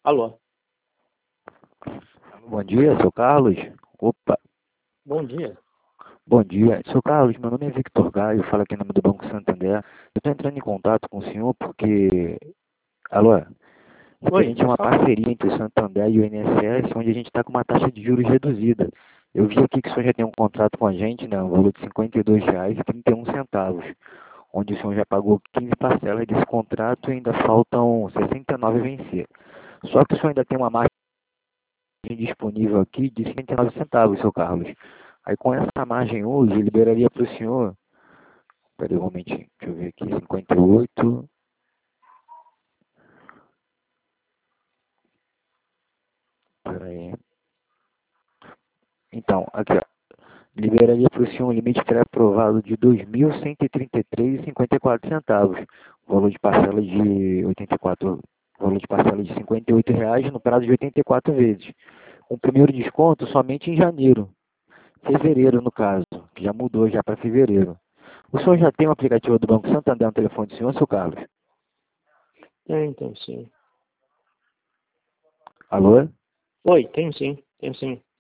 Alô, Bom dia, sou Carlos. Opa, bom dia. bom dia. Sou Carlos, meu nome é Victor Gaio, falo aqui em nome do Banco Santander. Eu estou entrando em contato com o senhor porque, alô, Oi, referente a pode uma falar? parceria entre o Santander e o INSS, onde a gente está com uma taxa de juros reduzida. Eu vi aqui que o senhor já tem um contrato com a gente, né, um valor de R$ 52,31, onde o senhor já pagou 15 parcelas desse contrato e ainda faltam 69 a vencer. Só que o senhor ainda tem uma margem disponível aqui de 59 centavos, seu Carlos. Aí com essa margem hoje, eu liberaria para o senhor, peraí um momentinho, deixa eu ver aqui, 58, peraí. Então, aqui ó, liberaria para o senhor um limite pré-aprovado de 2.133,54 centavos, valor de parcela de 84, valor de parcela de R$ 58 no prazo de 84 vezes. Com o primeiro desconto somente em janeiro, fevereiro no caso, que já mudou já para fevereiro. O senhor já Uhum. tem o aplicativo do Banco Santander no telefone do senhor, seu Carlos? Tem sim. Alô? Oi, tenho sim, tenho sim.